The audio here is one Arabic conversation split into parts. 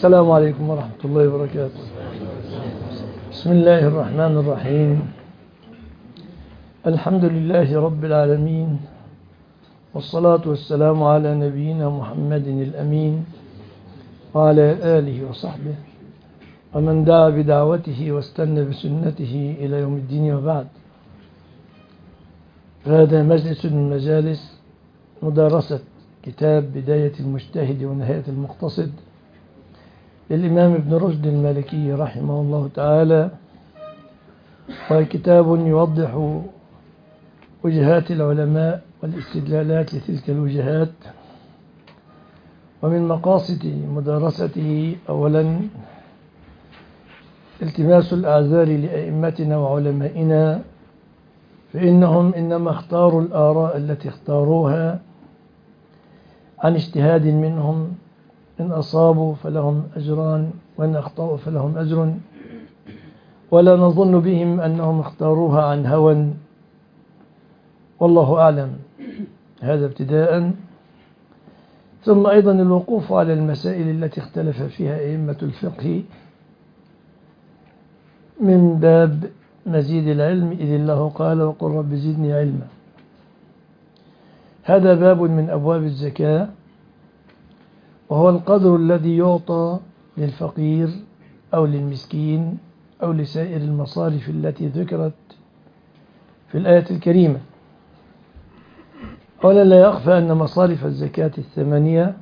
السلام عليكم ورحمة الله وبركاته. بسم الله الرحمن الرحيم. الحمد لله رب العالمين، والصلاة والسلام على نبينا محمد الأمين وعلى آله وصحبه ومن دعا بدعوته واستنى بسنته إلى يوم الدين، وبعد. هذا مجلس من مجالس مدارسة كتاب بداية المجتهد ونهاية المقتصد للإمام ابن رشد المالكي رحمه الله تعالى، وكتاب يوضح وجهات العلماء والاستدلالات لتلك الوجهات. ومن مقاصد مدارسته أولا التماس الأعذار لأئمتنا وعلمائنا، فإنهم إنما اختاروا الآراء التي اختاروها عن اجتهاد منهم، إن أصابوا فلهم أجران وإن أخطأوا فلهم أجر، ولا نظن بهم أنهم اختاروها عن هوى، والله أعلم. هذا ابتداء. ثم أيضا الوقوف على المسائل التي اختلف فيها أئمة الفقه من باب مزيد العلم، إذ الله قال وقل رب زدني علما. هذا باب من أبواب الزكاة، وهو القدر الذي يعطى للفقير أو للمسكين أو لسائر المصارف التي ذكرت في الآية الكريمة. أولا، لا يخفى أن مصارف الزكاة الثمانية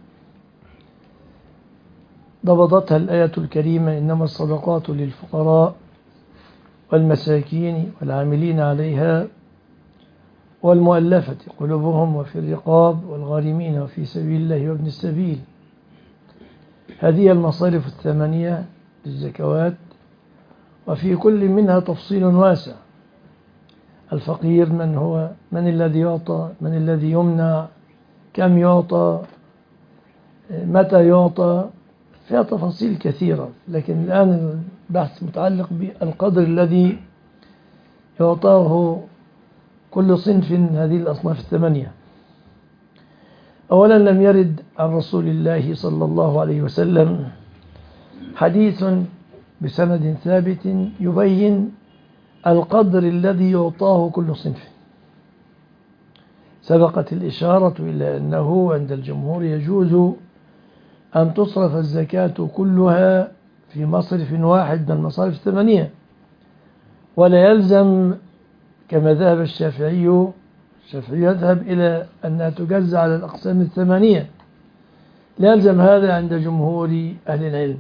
ضبطتها الآية الكريمة: إنما الصدقات للفقراء والمساكين والعاملين عليها والمؤلفة قلوبهم وفي الرقاب والغارمين وفي سبيل الله وابن السبيل. هذه المصارف الثمانية للزكوات، وفي كل منها تفصيل واسع. الفقير من هو، من الذي يعطى، من الذي يمنع، كم يعطى، متى يعطى، فيها تفاصيل كثيرة. لكن الآن البحث متعلق بالقدر الذي يعطاه كل صنف من هذه الأصناف الثمانية. أولا، لم يرد عن رسول الله صلى الله عليه وسلم حديث بسند ثابت يبين القدر الذي يعطاه كل صنف. سبقت الإشارة إلى أنه عند الجمهور يجوز أن تصرف الزكاة كلها في مصرف واحد من المصارف الثمانية، ولا يلزم كما ذهب الشافعي يذهب إلى أنها تجزى على الأقسام الثمانية. لا يلزم هذا عند جمهور أهل العلم.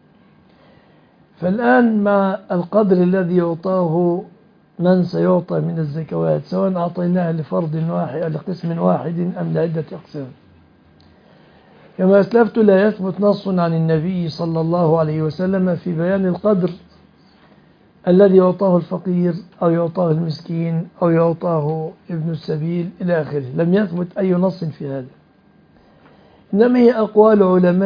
فالآن مع القدر الذي يعطاه من سيعطى من الزكوات، سواء أعطيناه لفرد واحد أو لقسم واحد أم لعدة أقسام، كما أسلفت لا يثبت نص عن النبي صلى الله عليه وسلم في بيان القدر الذي يعطاه الفقير أو يعطاه المسكين أو يعطاه ابن السبيل إلى آخره. لم يثبت أي نص في هذا، إنما هي أقوال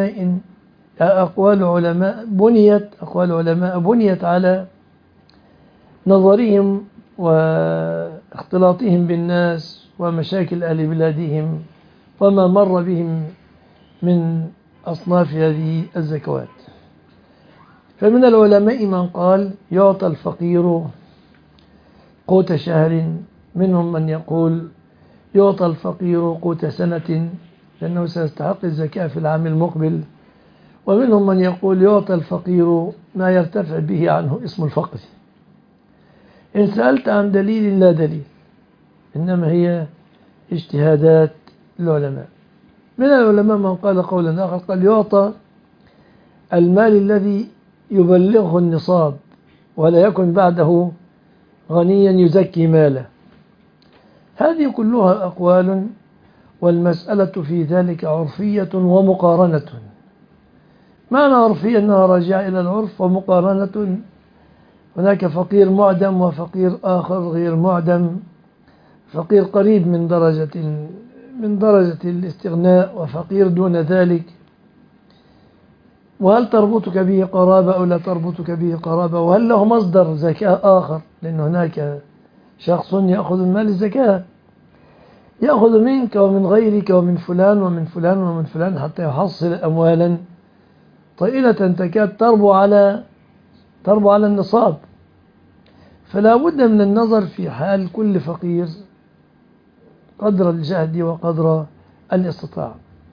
علماء بنيت على نظرهم واختلاطهم بالناس ومشاكل أهل بلادهم وما مر بهم من أصناف هذه الزكوات. فمن العلماء من قال يعطى الفقير قوت شهر، منهم من يقول يعطى الفقير قوت سنة لأنه سيستحق الزكاة في العام المقبل، ومنهم من يقول يعطى الفقير ما يرتفع به عنه اسم الفقر. إن سألت عن دليل لا دليل، إنما هي اجتهادات العلماء. من العلماء من قال قولا آخر، قال يعطى المال الذي يبلغه النصاب ولا يكن بعده غنيا يزكي ماله. هذه كلها أقوال، والمسألة في ذلك عرفية ومقارنة. معنى عرفية أنها راجعة إلى العرف، ومقارنة هناك فقير معدم وفقير آخر غير معدم، فقير قريب من درجة الاستغناء وفقير دون ذلك. وهل تربطك به قرابة أو لا تربطك به قرابة، وهل له مصدر زكاة آخر، لأن هناك شخص يأخذ المال الزكاة، يأخذ منك ومن غيرك ومن فلان ومن فلان ومن فلان حتى يحصل أموالا طائلة تكاد تربو على النصاب. فلا بد من النظر في حال كل فقير قدر الجهد وقدر الاستطاعة.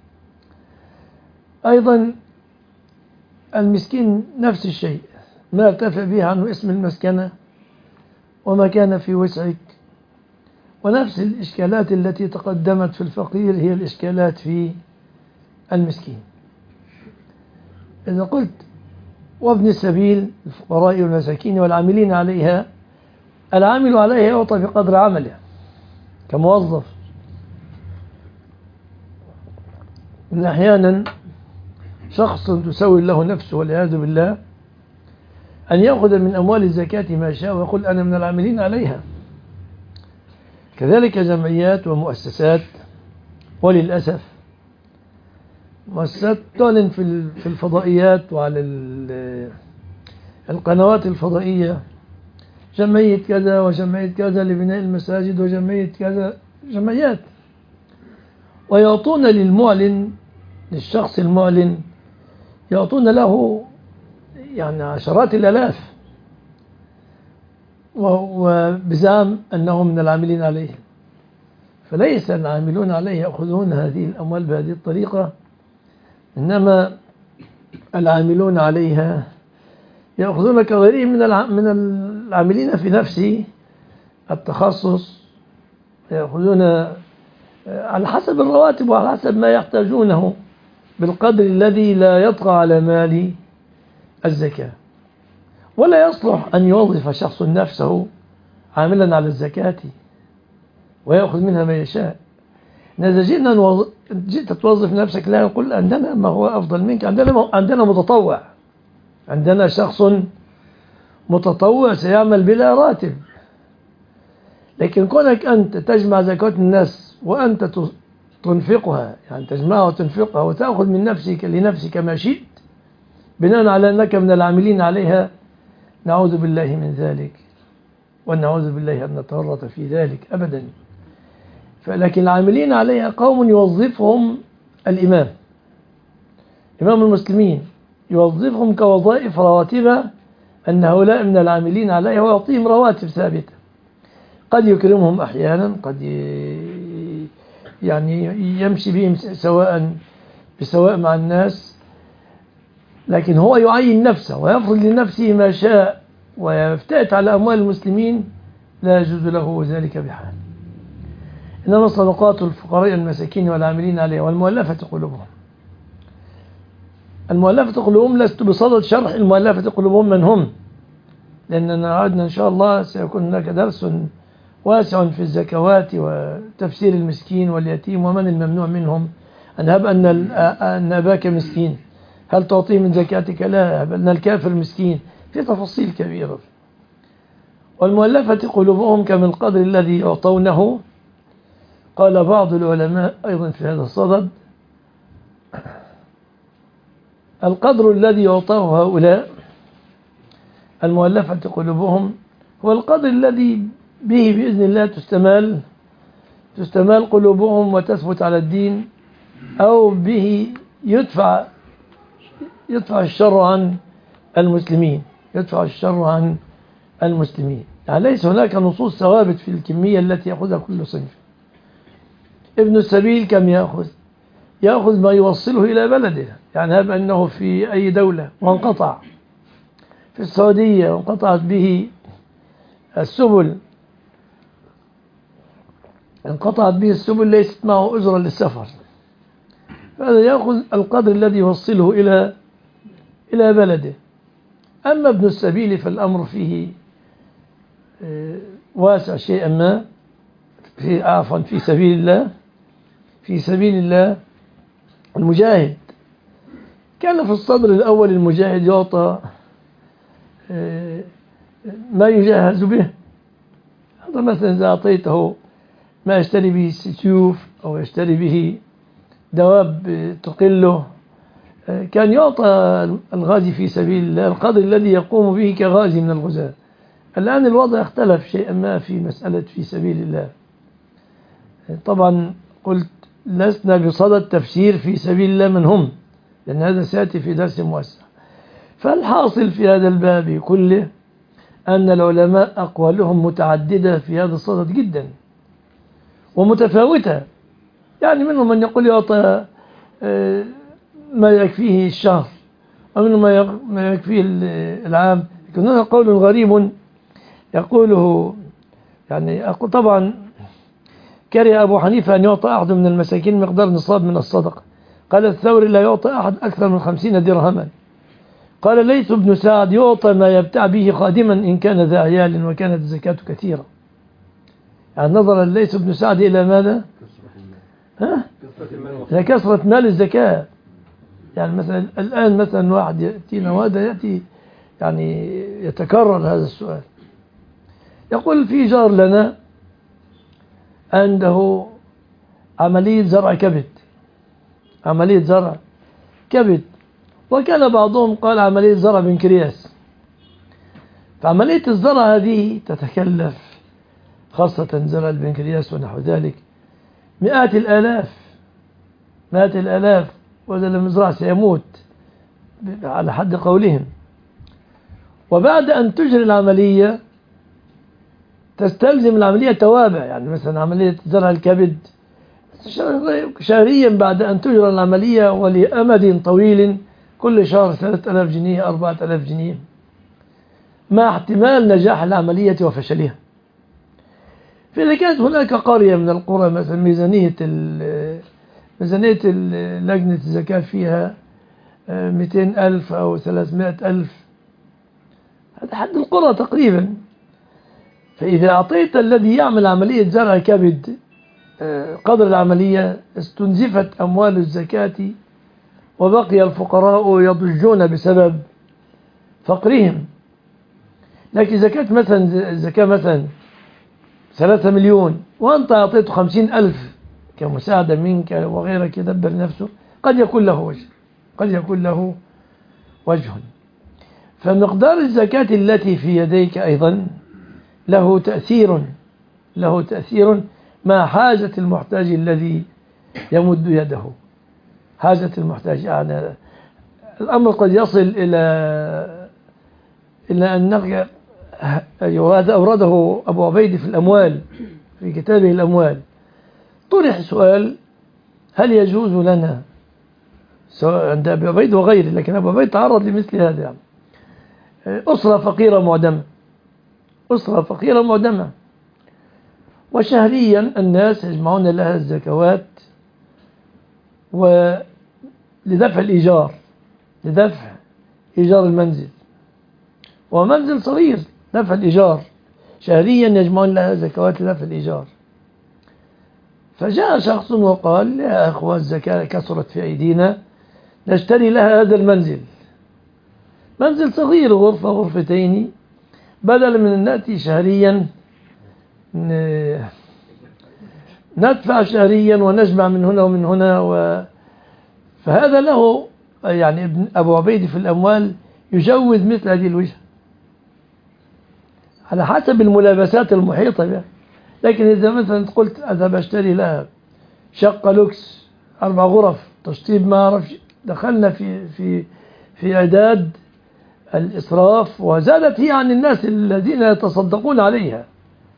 أيضا المسكين نفس الشيء، ما ارتفع به عنه اسم المسكنة وما كان في وسعك، ونفس الإشكالات التي تقدمت في الفقير هي الإشكالات في المسكين. إذا قلت وابن السبيل الفقراء والمساكين والعاملين عليها، العامل عليها يعطى بقدر عمله كموظف. إن أحيانا شخص تسوي له نفسه والعياذ بالله أن يأخذ من أموال الزكاة ما شاء ويقول أنا من العاملين عليها. كذلك جمعيات ومؤسسات، وللأسف مؤسسات تعلن في الفضائيات وعلى القنوات الفضائية جمعية كذا وجمعية كذا لبناء المساجد وجمعية كذا، جمعيات، ويعطون للمعلن، للشخص المعلن، يعطون له يعني عشرات الآلاف وبزعم أنه من العاملين عليه. فليس العاملون عليه يأخذون هذه الأموال بهذه الطريقة، إنما العاملون عليها يأخذون كغيرهم من العاملين في نفس التخصص، يأخذون على حسب الرواتب وعلى حسب ما يحتاجونه بالقدر الذي لا يطغى على مال الزكاة. ولا يصلح أن يوظف شخص نفسه عاملا على الزكاة ويأخذ منها ما يشاء. إذا جئت توظف نفسك لا نقول عندنا ما هو أفضل منك، عندنا متطوع، عندنا شخص متطوع سيعمل بلا راتب. لكن كونك أنت تجمع زكاة الناس وأنت تنفقها، يعني تجمعها وتنفقها وتأخذ من نفسك لنفسك ما شئت بناء على أنك من العاملين عليها، نعوذ بالله من ذلك، ونعوذ بالله أن نتورط في ذلك أبدا. لكن العاملين عليها قوم يوظفهم الإمام، إمام المسلمين، يوظفهم كوظائف رواتبة، أن هؤلاء من العاملين عليها ويعطيهم رواتب ثابتة. قد يكرمهم أحيانا، قد يعني يمشي بهم بسواء مع الناس، لكن هو يعين نفسه ويفرض لنفسه ما شاء ويفتئت على أموال المسلمين، لا يجوز له ذلك بحال. إنما صدقات الفقراء المساكين والعاملين عليها والمؤلفة قلوبهم. المؤلفة قلوبهم لست بصدد شرح المؤلفة قلوبهم من هم، لأننا عدنا إن شاء الله سيكون هناك درس واسع في الزكوات وتفسير المسكين واليتيم ومن الممنوع منهم. أن هب أن أباك مسكين هل تعطيه من زكاتك؟ لا. هب أن الكافر مسكين، في تفاصيل كبيرة. والمؤلفة قلوبهم كمن القدر الذي يعطونه. قال بعض العلماء أيضا في هذا الصدد: القدر الذي يعطاه هؤلاء المؤلفة قلوبهم هو القدر الذي به بإذن الله تستمال قلوبهم وتثبت على الدين، أو به يدفع الشر عن المسلمين، يعني ليس هناك نصوص ثوابت في الكمية التي يأخذها كل صنف. ابن السبيل كم يأخذ ما يوصله إلى بلده، يعني هب أنه في أي دولة وانقطع في السعودية وانقطعت به السبل، ليست معه أجرة للسفر، فهذا يأخذ القدر الذي يوصله إلى بلده. أما ابن السبيل فالأمر فيه واسع شيئا ما، في سبيل الله. المجاهد كان في الصدر الأول، المجاهد يعطى ما يجهز به. هذا مثلا إذا أعطيته ما يشتري به سيوف أو يشتري به دواب تقله، كان يعطى الغازي في سبيل الله القدر الذي يقوم به كغازي من الغزاة. الآن الوضع اختلف شيئا ما في مسألة في سبيل الله. طبعا قلت لسنا بصدد تفسير في سبيل الله من هم، لأن هذا سيأتي في درس موسع. فالحاصل في هذا الباب كله أن العلماء أقوالهم متعددة في هذا الصدد جدا ومتفاوتة. يعني منهم من يقول يعطى ما يكفيه الشهر، ومنهم ما يكفيه العام. لكن هذا قول غريب يقوله، يعني أقول طبعا كره أبو حنيفة أن يعطى أحد من المساكين مقدار نصاب من الصدقة. قال الثوري لا يعطى أحد أكثر من 50 درهما. قال ليث بن سعد يعطى ما يبتع به خادما إن كان ذا عيال وكانت الزكاة كثيرة. يعني نظر ليث بن سعد إلى ماذا؟ إلى كثرة مال الزكاة. يعني مثلا الآن مثلا واحد يأتينا، وهذا يأتي يعني يتكرر هذا السؤال، يقول في جار لنا عنده عملية زرع كبد، عملية زرع كبد، وكان بعضهم قال عملية زرع بنكرياس. فعملية الزرع هذه تتكلف، خاصة زرع البنكرياس ونحو ذلك، مئات الآلاف، وإذا لم يزرع سيموت على حد قولهم. وبعد أن تجري العملية تستلزم العملية توابع، يعني مثلا عملية زرع الكبد شهريا بعد أن تجرى العملية ولأمد طويل، كل شهر 3000 جنيه 4000 جنيه، مع احتمال نجاح العملية وفشلها. فإذا كانت هناك قرية من القرى مثلا ميزانية لجنة الزكاة فيها 200,000 أو 300,000، هذا حد القرى تقريبا. فإذا أعطيت الذي يعمل عملية زرع كبد قدر العملية، استنزفت أموال الزكاة وبقي الفقراء يضجون بسبب فقرهم. لكن زكاة مثلا 3 مليون وأنت أعطيته 50,000 كمساعدة منك وغيرك يدبر نفسه، قد يكون له وجه. فمقدار الزكاة التي في يديك أيضا له تأثير مع حاجة المحتاج الذي يمد يده. حاجة المحتاج، يعني الأمر قد يصل إلى أن هذا أورده أبو عبيد في الأموال، في كتابه الأموال. طرح سؤال: هل يجوز لنا، سواء عند أبي عبيد وغيره، لكن أبو عبيد تعرض لمثل هذا، يعني أسرة فقيرة معدمة، وشهريا الناس يجمعون لها الزكوات لدفع الإيجار، لدفع إيجار المنزل، ومنزل صغير، دفع الإيجار شهريا يجمعون لها زكوات لدفع الإيجار. فجاء شخص وقال: يا أخوة، الزكاة كثرت في أيدينا، نشتري لها هذا المنزل، منزل صغير، غرفة غرفتين، بدل من أن نأتي شهريا ندفع شهريا ونجمع من هنا ومن هنا. فهذا له، يعني أبو عبيد في الأموال يجوز مثل هذه الوجهة على حسب الملابسات المحيطة بها. لكن إذا مثلا قلت أذهب أشتري لها شقة لوكس 4 غرف تشطيب، ما أعرفش، دخلنا في إعداد الإسراف، وزادت هي عن الناس الذين يتصدقون عليها،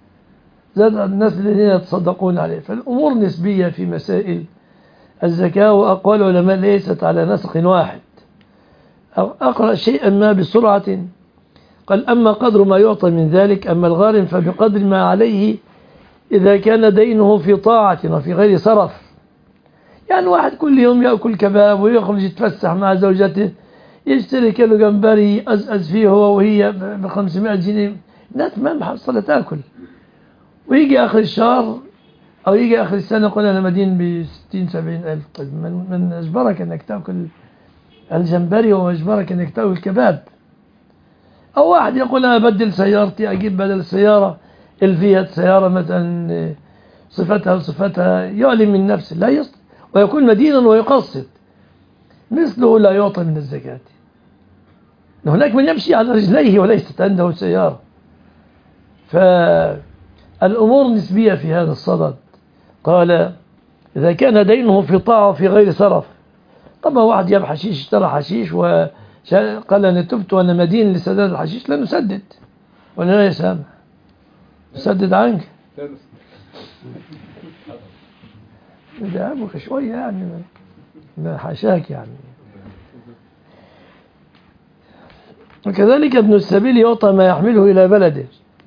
فالأمور نسبية في مسائل الزكاة. وأقوال العلماء ليست على نسق واحد. أو أقرأ شيئا ما بسرعة، قال: أما قدر ما يعطى من ذلك، أما الغارم فبقدر ما عليه إذا كان دينه في طاعة وفي غير صرف. يعني واحد كل يوم يأكل كباب ويخرج يتفسح مع زوجته، يشتري كيلو جمبري أزأز فيه هو وهي ب500 جنيه، الناس ما محصلة تأكل، ويجي آخر الشهر أو يجي آخر السنة يقول أنا مدين ب60-70 ألف. طيب من أجبرك أنك تأكل الجمبري وأجبرك أنك تأكل كباب؟ أو واحد يقول أنا أبدل سيارتي، أجيب بدل السيارة الفيات سيارة مثلا صفتها يعلم من نفسه، لا يصل، ويكون مدينا ويقصد، مثله لا يعطى من الزكاة. هناك من يمشي على رجليه وليست عنده سيارة. فالأمور نسبية في هذا الصدد. قال: إذا كان دينه في طاعة وفي غير صرف. أما واحد جاب حشيش اشترى حشيش وقال أنا تبت وأنا مدين لسداد الحشيش، لا نسدد ولا لا يسامح، نسدد عنك ندعمك شوية يعني ما حاشاك يعني. وكذلك ابن السبيل يعطى ما يحمله إلى بلده،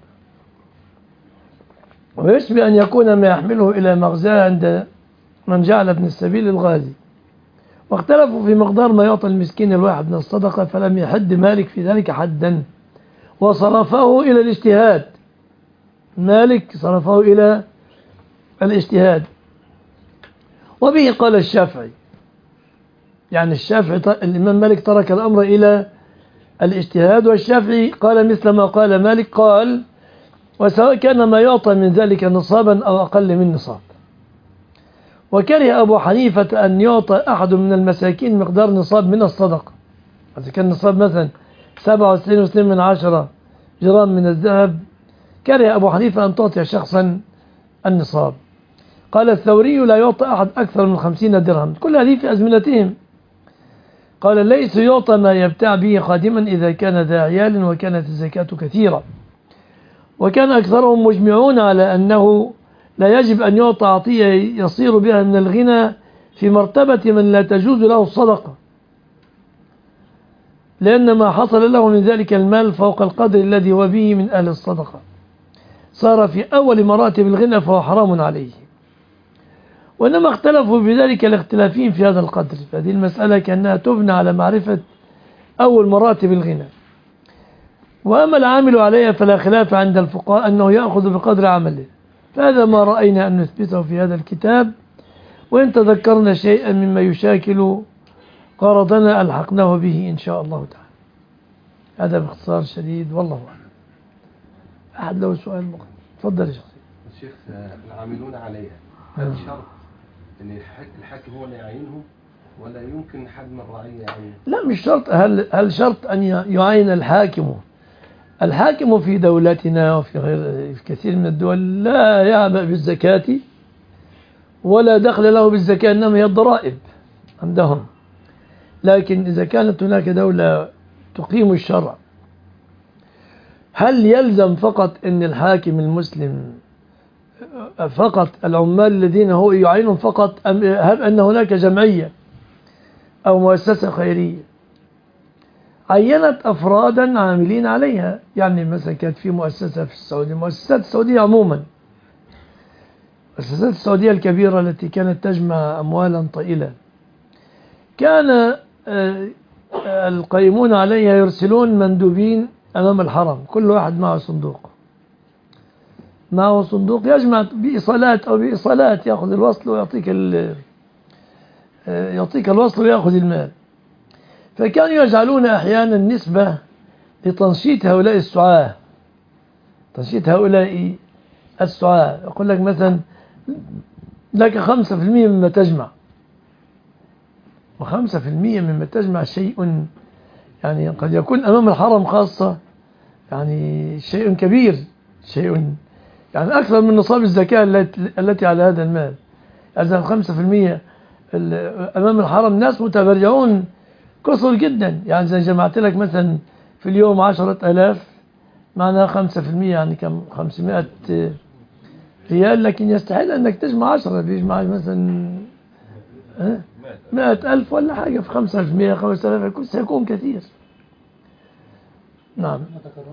ويشبه أن يكون ما يحمله إلى مغزاه عند من جعل ابن السبيل الغازي. واختلفوا في مقدار ما يعطى المسكين الواحد من الصدقة، فلم يحد مالك في ذلك حدا وصرفه إلى الاجتهاد. مالك صرفه إلى الاجتهاد. وبه قال الشافعي، يعني الشافعي الإمام مالك ترك الأمر إلى الاجتهاد، والشافعي قال مثل ما قال مالك، قال وسواء كان ما يعطى من ذلك نصابا أو أقل من نصاب. وكره أبو حنيفة أن يعطى أحد من المساكين مقدار نصاب من الصدقة. إذا كان نصاب مثلا 67.2 جرام من الذهب، كره أبو حنيفة أن تعطي شخصا النصاب. قال الثوري لا يعطى أحد أكثر من 50 درهم، كل هذه في أزمنتهم. قال ليس يعطى ما يبتاع به خادما إذا كان ذا عيال وكانت الزكاة كثيرة. وكان أكثرهم مجمعون على أنه لا يجب أن يعطى عطية يصير بها من الغنى في مرتبة من لا تجوز له الصدقة، لأن ما حصل له من ذلك المال فوق القدر الذي هو به من أهل الصدقة صار في أول مراتب الغنى فهو حرام عليه. وإنما اختلفوا بذلك الاختلافين في هذا القدر، فهذه المسألة كأنها تبنى على معرفة أول مراتب الغنى. وأما العامل عليها فلا خلاف عند الفقهاء أنه يأخذ بقدر عمله، فهذا ما رأينا أن نثبته في هذا الكتاب، وإن تذكرنا شيئا مما يشاكل غرضنا ألحقناه به إن شاء الله تعالى. هذا باختصار شديد والله أعلم. أحد له سؤال مقرر؟ تفضل يا شيخ. العاملون عليها هل شرط أن الحاكم هو اللي يعينهم ولا يمكن حد من الرعية يعينهم؟ لا مش شرط. هل شرط أن يعين الحاكم؟ الحاكم في دولتنا وفي غير في كثير من الدول لا يعبأ بالزكاة ولا دخل له بالزكاة، إنما هي الضرائب عندهم. لكن إذا كانت هناك دولة تقيم الشرع، هل يلزم فقط أن الحاكم المسلم فقط العمال الذين هو يعينهم فقط، أم هل أن هناك جمعية أو مؤسسة خيرية عينت أفرادا عاملين عليها؟ يعني مثلا كانت في مؤسسة في السعودية، مؤسسات السعودية عموما، المؤسسات السعودية الكبيرة التي كانت تجمع أموالا طائلة، كان القائمون عليها يرسلون مندوبين أمام الحرم، كل واحد معه صندوق يجمع بإيصالات أو بإيصالات، يأخذ الوصل يعطيك الوصل ويأخذ المال. فكانوا يجعلون أحيانا نسبة لتنشيط هؤلاء السعاة، يقول لك مثلا لك 5% مما تجمع، و5% مما تجمع شيء يعني قد يكون أمام الحرم خاصة يعني شيء كبير، شيء يعني أكثر من نصاب الزكاة التي على هذا المال. إذا 5% أمام الحرم ناس متبرعون كثر جدا، يعني إذا جمعت لك مثلا في اليوم 10,000 معناها 5% يعني كم 500 ريال، لكن يستحيل أنك تجمع 10، بيجمع مثلا 100,000 ولا حاجة، في 5% 5,000 سيكون كثير. نعم.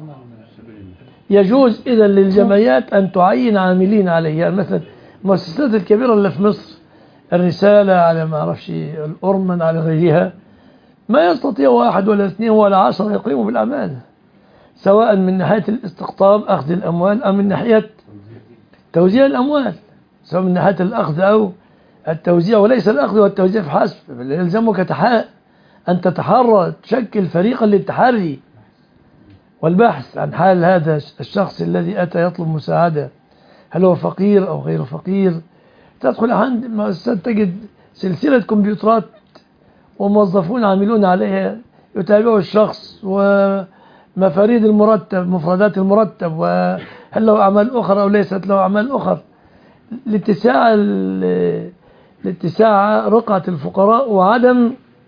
يجوز إذا للجمعيات أن تعين عاملين عليها، يعني مثلا المؤسسات الكبيرة اللي في مصر، الرسالة على ما أعرفش الأرمن على غيرها، ما يستطيع 1 ولا 2 ولا 10 يقيموا بالأعمال، سواء من ناحية الاستقطاب أخذ الأموال أو من ناحية توزيع الأموال، سواء من ناحية الأخذ أو التوزيع، وليس الأخذ والتوزيع فحسب، يلزمك أن تتحرى تشكل فريقا للتحري والبحث عن حال هذا الشخص الذي أتى يطلب مساعدة، هل هو فقير أو غير فقير. تدخل عند مؤسسات تجد سلسلة كمبيوترات وموظفون عاملون عليها يتابعوا الشخص ومفاريد المرتب، مفردات المرتب، وهل له أعمال أخرى أو ليست له أعمال أخرى، لاتساع رقعة الفقراء وعدم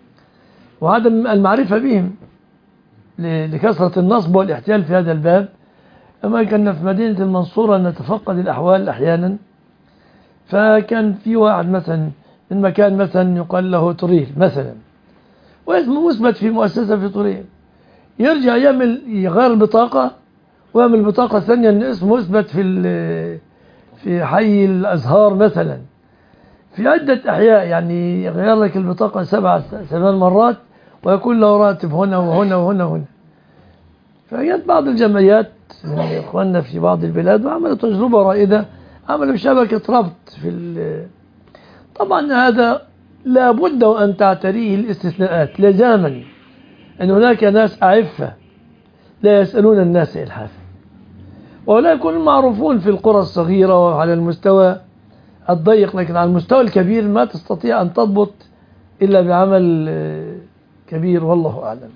وعدم المعرفة بهم لكثرة النصب والاحتيال في هذا الباب. أما كنا في مدينة المنصورة نتفقد الأحوال أحيانا، فكان في واحد مثلا من مكان مثلا يقال له طريل مثلا، واسمه مثبت في مؤسسة في طريل، يرجع يغير البطاقة ويعمل البطاقة الثانية أن اسمه مثبت في حي الأزهار مثلا، في عدة أحياء، يعني يغير لك البطاقة 7 مرات ويكون له راتب هنا وهنا وهنا وهنا. فجت بعض الجمعيات من إخواننا في بعض البلاد وعملوا تجربة رائدة، عملوا شبكة ربط طبعا هذا لا بد وأن تعتريه الاستثناءات لزاما، أن هناك ناس أعفة لا يسألون الناس إلحافا، ولا يكونوا معروفون في القرى الصغيرة وعلى المستوى الضيق، لكن على المستوى الكبير ما تستطيع أن تضبط إلا بعمل كبير، والله أعلم.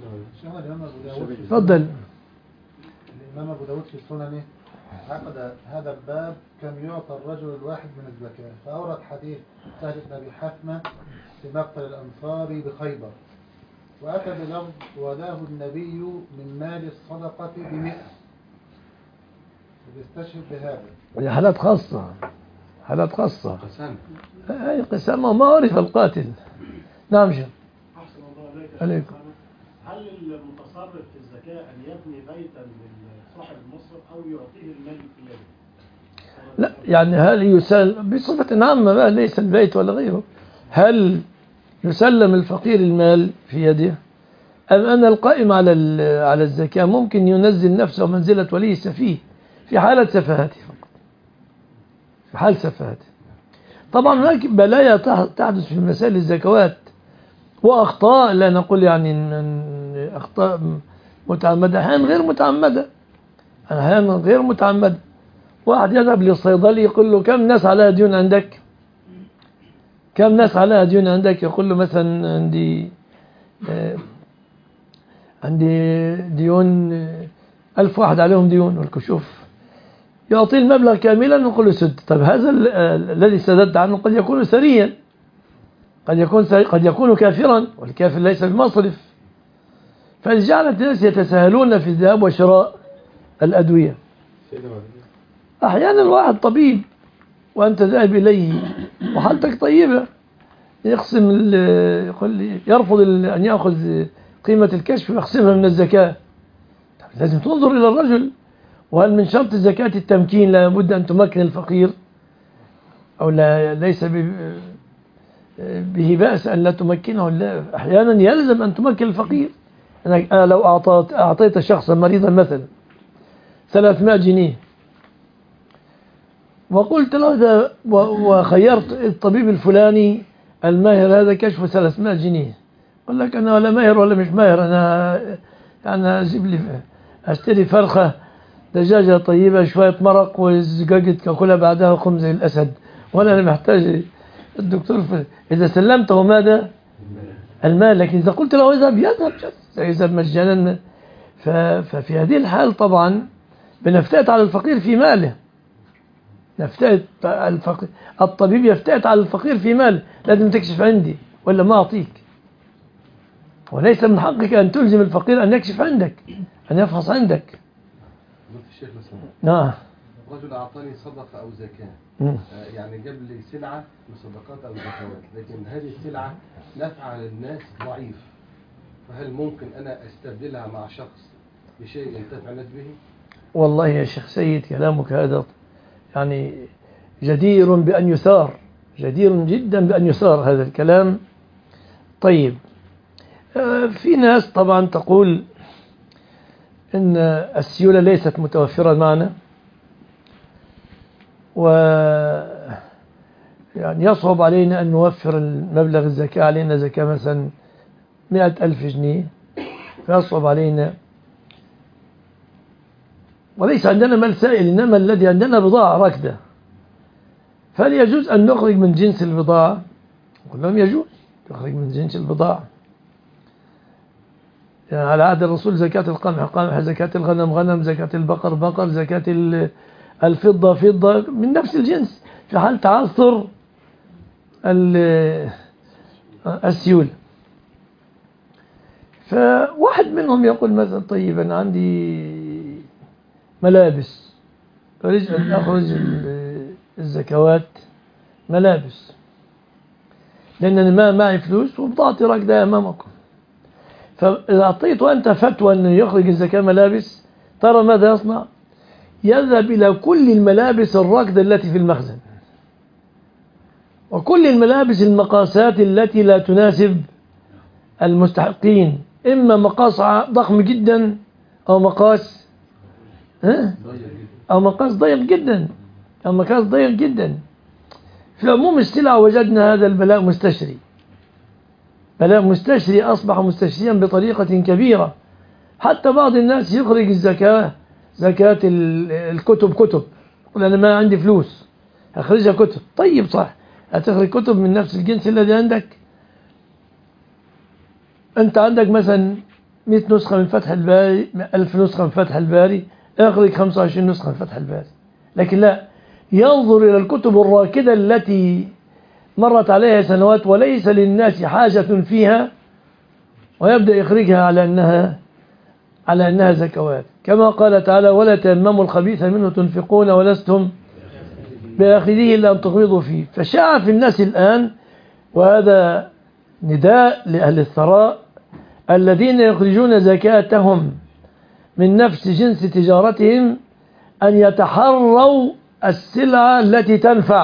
تفضل. الإمام أبو داود في سننه عقد هذا الباب كم يعطى الرجل الواحد من الزكاة، فأورد حديث سهل بن أبي حثمة في مقتل الأنصاري بخيبر، وأتى بلفظ وداه النبي من مال الصدقة ب100، ويستشهد بهذا. حالات خاصة، حالات خاصة. أي قسامة ما عرف القاتل. نعم شيخ. أحسن الله عليكم. هل المتصرف في الزكاة أن يبني بيتا لصاحب المصرف أو يعطيه المال في يده؟ لا يعني هل يسلم بصفة عامة بقى، ليس البيت ولا غيره، هل يسلم الفقير المال في يده، أم أن القائم على الزكاة ممكن ينزل نفسه منزلة ولي السفيه في حالة سفاهته فقط، في حال سفاهته. طبعا هناك بلايا تحدث في مسائل الزكوات وأخطاء، لا نقول يعني أخطاء متعمدة، أحيانا غير متعمدة، أحيانا غير متعمدة. واحد يذهب للصيدلي يقول له كم ناس عليها ديون عندك؟ كم ناس عليها ديون عندك؟ يقول له مثلا عندي ديون 1000 واحد عليهم ديون، والكشوف يعطيه المبلغ كاملا ويقول له سد. طب هذا الذي سددت عنه قد يكون سريا، قد يكون كافرا، والكافر ليس بمصرف. فجعلت الناس يتساهلون في الذهاب وشراء الأدوية. أحيانا واحد طبيب وأنت ذاهب إليه وحالتك طيبة يرفض أن يأخذ قيمة الكشف ويقسمها من الزكاة. لازم تنظر إلى الرجل، وهل من شرط الزكاة التمكين؟ لا بد أن تمكن الفقير، أو ليس به بأس أن لا تمكنه. لا، أحيانا يلزم أن تمكن الفقير. أنا لو أعطيت شخصا مريضا مثلا 300 جنيه وقلت له وخيرت الطبيب الفلاني الماهر هذا كشفه 300 جنيه، قال لك أنا ولا ماهر ولا مش ماهر، أنا أجيب لي أشتري فرخة دجاجة طيبة شوية مرق وزجاجة كاكلها بعدها خبز زي الأسد، وأنا محتاج الدكتور إذا سلمته ماذا؟ المال. لكن إذا قلت له يذهب مجانا. ففي هذه الحال طبعا بنفتئت على الفقير في ماله، الطبيب يفتئت على الفقير في ماله، لازم تكشف عندي ولا ما أعطيك. وليس من حقك أن تلزم الفقير أن يكشف عندك، أن يفحص عندك. الشيخ مثلا نعم، رجل أعطاني صدقة أو زكاة، يعني جاب لي سلعة من صدقات أو زكوات، لكن هذه السلعة نفع للناس ضعيف، فهل ممكن أنا أستبدلها مع شخص بشيء ينتفع الناس به؟ والله يا شيخ سيد كلامك هذا يعني جدير بأن يثار، جدير جدا بأن يثار هذا الكلام. طيب، في ناس طبعا تقول إن السيولة ليست متوفرة معنا، يعني يصعب علينا أن نوفر المبلغ الزكاة، علينا زكاة مثلا 100,000 جنيه، فيصعب علينا، وليس عندنا مال سائل، إنما الذي عندنا بضاعة راكدة، فهل يجوز أن نخرج من جنس البضاعة؟ نقول لهم يجوز تخرج من جنس البضاعة، يعني على عهد الرسول زكاة القمح قمح، زكاة الغنم غنم، زكاة البقر بقر، زكاة الفضة فضة، من نفس الجنس في حال تعثر السيولة. فواحد منهم يقول مثلا طيب أنا عندي ملابس أريد أن أخرج الزكوات ملابس، لأنني ما معي فلوس وبضاعتي راكدة أمامكم. فإذا أعطيته أنت فتوى أنه يخرج الزكاة ملابس، ترى ماذا يصنع؟ يذهب إلى كل الملابس الراكدة التي في المخزن، وكل الملابس المقاسات التي لا تناسب المستحقين، إما مقاس ضخم جدا أو مقاس ضيق جدا أو مقاس ضيق جدا. في عموم السلع وجدنا هذا البلاء مستشري، بلاء مستشري أصبح مستشريا بطريقة كبيرة. حتى بعض الناس يخرج الزكاة، زكاة الكتب، كتب يقول أنا ما عندي فلوس أخرجها كتب. طيب صح، هتخرج كتب من نفس الجنس الذي عندك. أنت عندك مثلا 100 نسخة من فتح الباري، 1000 نسخة من فتح الباري، اخرج 25 نسخة من فتح الباري. لكن لا، ينظر إلى الكتب الراكدة التي مرت عليها سنوات وليس للناس حاجة فيها، ويبدأ يخرجها على أنها زكوات، كما قال تعالى ولا تيمموا الخبيث منه تنفقون ولستم بآخذه إلا أن تغمضوا فيه. فشاع في الناس الآن، وهذا نداء لأهل الثراء الذين يخرجون زكاتهم من نفس جنس تجارتهم أن يتحروا السلعة التي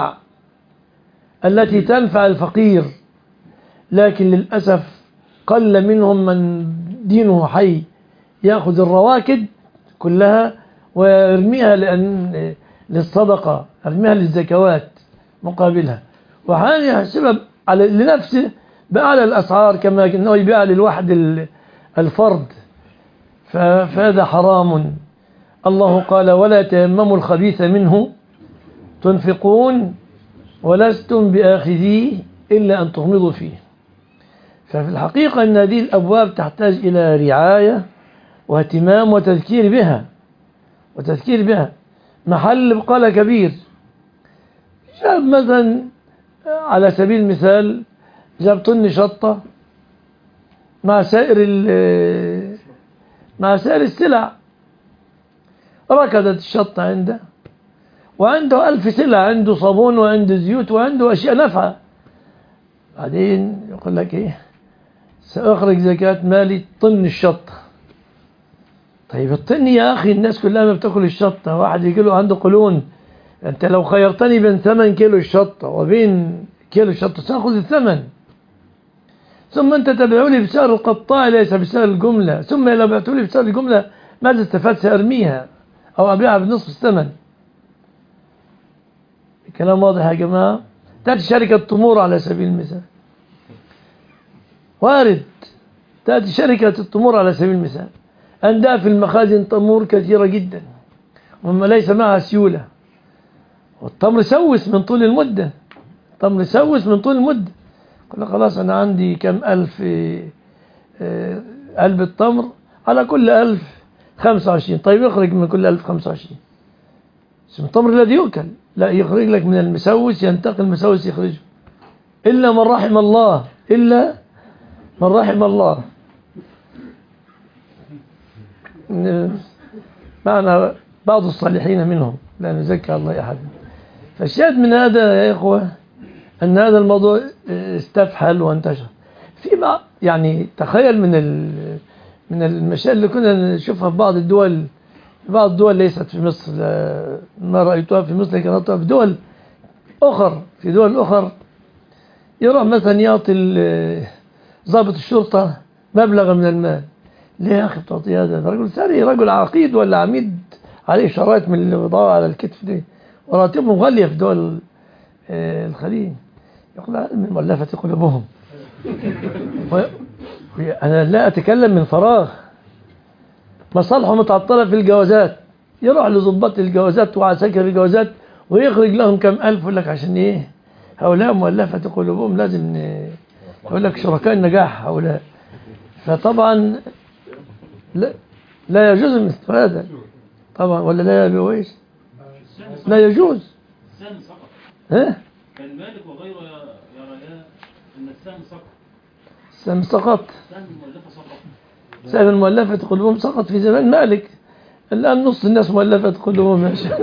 تنفع الفقير. لكن للأسف قل منهم من دينه حي يأخذ الرواكد كلها ويرميها للصدقة، يرميها للزكوات مقابلها، وحان يحسبها لنفسه بأعلى الأسعار كما أنه يبيع للواحد الفرد. فهذا حرام. الله قال ولا تيمموا الخبيث منه تنفقون ولستم بآخذيه إلا أن تغمضوا فيه. ففي الحقيقة أن هذه الأبواب تحتاج إلى رعاية واهتمام وتذكير بها. محل بقالة كبير، جاب مثلا على سبيل المثال جاب طن شطة مع سائر السلع، ركضت الشطة عنده، وعنده 1000 سلع، عنده صابون وعنده زيوت وعنده أشياء نافعة. بعدين يقول لك إيه، سأخرج زكاة مالي طن الشطة. طيب الطن يا أخي الناس كلها ما بتاكل الشطة، واحد يجي له عنده قولون. أنت لو خيرتني بين 8 كيلو الشطة وبين كيلو الشطة سأخذ الثمن، ثم أنت تبيعوا لي بسعر القطاع ليس بسعر الجملة، ثم لو بعتوا لي بسعر الجملة ماذا استفدت؟ سأرميها أو أبيعها بنصف الثمن. كلام واضح يا جماعة؟ تأتي شركة تمور على سبيل المثال، وارد تأتي شركة التمور على سبيل المثال، عندها في المخازن تمور كثيرة جدا وما ليس معها سيولة، والتمر سوس من طول المدة، قل خلاص أنا عندي كم ألف علبة تمر، على كل 1000 25. طيب يخرج من كل 1000 25. اسم التمر الذي يؤكل، لا يخرج لك من المسوس، ينتقل المسوس يخرجه، إلا من رحم الله. معنا بعض الصالحين منهم، لا نزكى الله أحد. فالشاهد من هذا يا إخوة أن هذا الموضوع استفحل وانتشر. في بعض يعني تخيل من المشاكل اللي كنا نشوفها في بعض الدول، ليست في مصر، ما رأيتها في مصر لكن رأيتها في دول أخر، يروح مثلا يعطي ضابط الشرطة مبلغ من المال. ليه يا أخي بتعطي هذا؟ رجل ثري، رجل عقيد ولا عميد، عليه شرايط من اللي بيضعوا على الكتف دي، وراتبهم غالية في دول الخليج. يقول من مؤلفة قلوبهم. أنا لا أتكلم من فراغ، مصالحه متعطلة في الجوازات، يروح لضباط الجوازات وعساكر الجوازات ويخرج لهم كم ألف، يقول لك عشان إيه؟ هؤلاء مؤلفة قلوبهم، لازم يقول لك شركاء النجاح هؤلاء. فطبعا لا يجوز مثل هذا طبعا، ولا لا يجوز؟ لا يجوز. السهم سقط. فالمالك وغيره يرى ان السهم سقط. السهم سقط. السهم المؤلفة سقط. سهم المؤلفة قلوبهم سقط في زمان مالك. الآن نص الناس مؤلفة قلوبهم يا شيخ.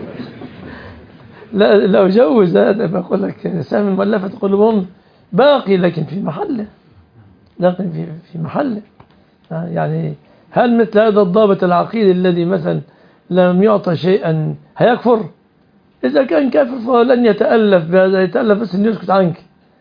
لا لو جوز هذا بقول لك سهم المؤلفة قلوبهم باقي لكن في محله، لكن في محله. يعني هل مثل هذا الضابط العقيدي الذي مثلا لم يعطى شيئا هيكفر؟ إذا كان كافر فهو لن يتألف بهذا، يتألف بس أن يسكت عنك.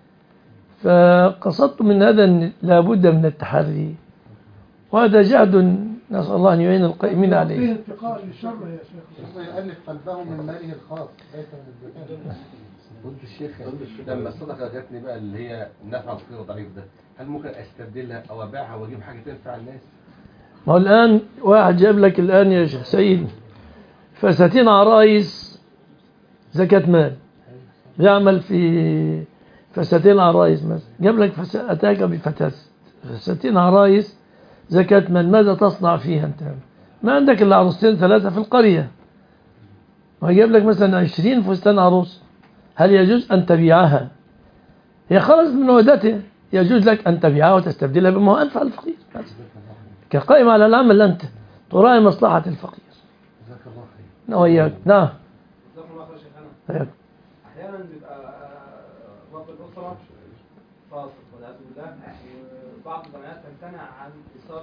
فقصدت من هذا أن لابد من التحري، وهذا جهد نسأل الله أن يعين القائمين عليه. فيه اتقاء للشر يا شيخ. يألف قلبه من ماله الخاص ليس من الزكاة. قلت الشيخ لما الصدقة جاتني بقى اللي هي نفع الفقير ضعيف ده، هل ممكن استبدلها او ابيعها واجيب حاجة تنفع الناس؟ ما هو الآن واحد جاب لك الآن يا شيخ سيد فساتين عرايس زكاة مال، بيعمل في فساتين عرايس مثلا، جاب لك أتاك بفساتين عرايس زكاة مال، ماذا تصنع فيها أنت؟ ما عندك إلا عروستين ثلاثة في القرية، ويجيب لك مثلا 20 فستان عروس، هل يجوز أن تبيعها؟ هي خرجت من عودته، يجوز لك أن تبيعها وتستبدلها بما هو أنفع الفقير، كقائم على العمل أنت تراعي مصلحة الفقير. جزاك الله خير. وإياك. نعم. جزاكم الله خير شيخنا. احيانا بيبقى رب الاسره فاصل والعياذ بالله، وبعض الجمعيات تمتنع عن ايصال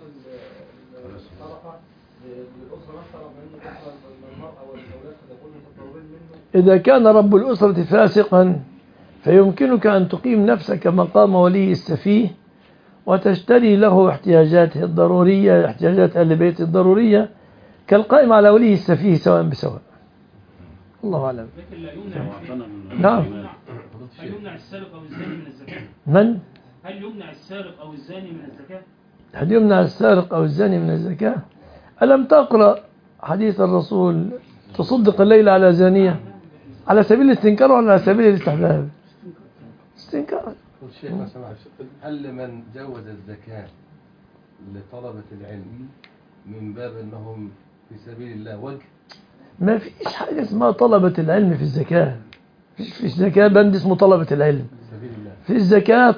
الصدقه للاسره نفسها، من مثلا المراه والاولاد قد يكونوا متضررين منه. إذا كان رب الأسرة فاسقا فيمكنك أن تقيم نفسك مقام ولي السفيه وتشتري له احتياجاته الضرورية، احتياجات أهل بيته الضرورية، كالقائم على ولي السفيه سواء بسواء. الله أعلم. لكن لا يمنع. نعم. هل يمنع السارق أو الزاني من الزكاة؟ من؟ هل يمنع السارق أو الزاني من الزكاة؟ هل يمنع السارق أو الزاني من الزكاة؟ ألم تقرأ حديث الرسول تصدق الليل على زانية على سبيل الاستنكار ولا على سبيل الاستحباب؟ استنكار. والشيخ ما سمعش، هل من جوز الزكاة لطلبة العلم من باب أنهم في سبيل الله وجه؟ ما فيش حاجة اسمها طلبة العلم في الزكاة. في الزكاة بند اسمه طلبة العلم. في الزكاة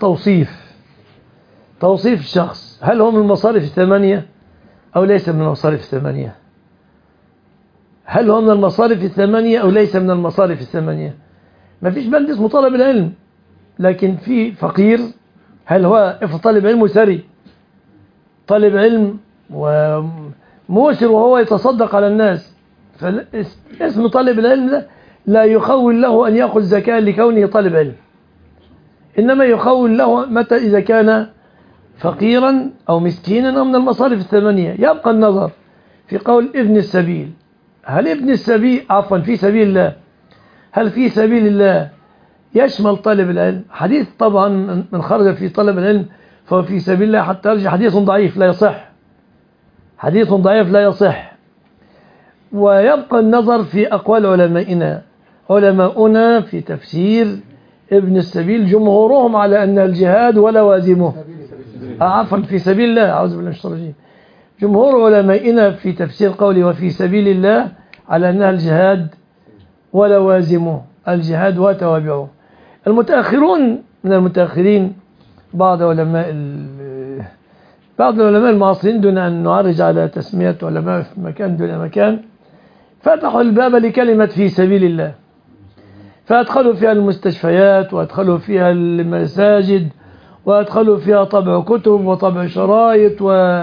توصيف الشخص، هل هو من المصارف الثمانية أو ليس من المصارف الثمانية؟ هل هو من المصارف الثمانية أو ليس من المصارف الثمانية؟ ما فيش بند اسمه طلب العلم. لكن في فقير، هل هو طالب علم ثري، طالب علم وموسر وهو يتصدق على الناس، فاسم طالب العلم ده لا يخول له أن يأخذ زكاة لكونه طالب علم، إنما يخول له متى إذا كان فقيرا أو مسكينا أو من المصارف الثمانية. يبقى النظر في قول ابن السبيل، هل ابن السبيل في سبيل الله، هل في سبيل الله يشمل طالب العلم؟ حديث طبعا من خرج في طلب العلم فهو في سبيل الله حتى يرجع، حديث ضعيف لا يصح، حديث ضعيف لا يصح. ويبقى النظر في أقوال علماؤنا في تفسير ابن السبيل، جمهورهم على أن الجهاد ولوازمه، في سبيل الله، أعوذ بالله من الشيطان الرجيم، جمهور علمائنا في تفسير قوله وفي سبيل الله على أنها الجهاد ولوازمه، الجهاد وتوابعه. المتأخرون من المتأخرين بعض العلماء المعاصرين، دون أن نعرج على تسمية علماء في مكان دون مكان، فتحوا الباب لكلمة في سبيل الله، فأدخلوا فيها المستشفيات وأدخلوا فيها المساجد وأدخلوا فيها طبع كتب وطبع شرايط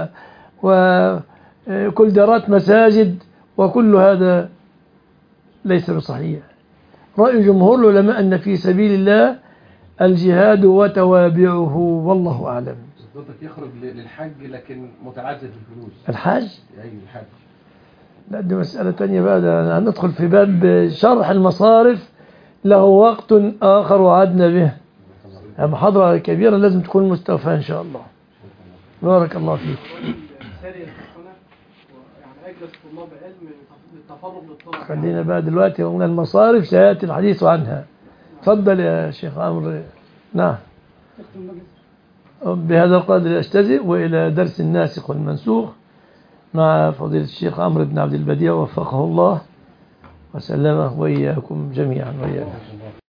وكل دارات مساجد، وكل هذا ليس بصحيح. رأي جمهور العلماء أن في سبيل الله الجهاد وتوابعه، والله أعلم. صدقك يخرج للحج لكن متعذب في الفلوس. الحج؟ أي الحج. لا دي مسألة تانية بقى، هندخل في باب شرح المصارف، له وقت آخر وعدنا به، محاضرة كبيرة لازم تكون مستوفاة إن شاء الله. بارك الله فيك. خلينا بقى دلوقتي قلنا المصارف سيأتي الحديث عنها. تفضل يا شيخ عمرو. نعم. بهذا القدر أجتزئ، وإلى درس الناسخ والمنسوخ مع فضيلة الشيخ عمرو بن عبد البديع وفقه الله وسلمه وإياكم جميعا وإياكم.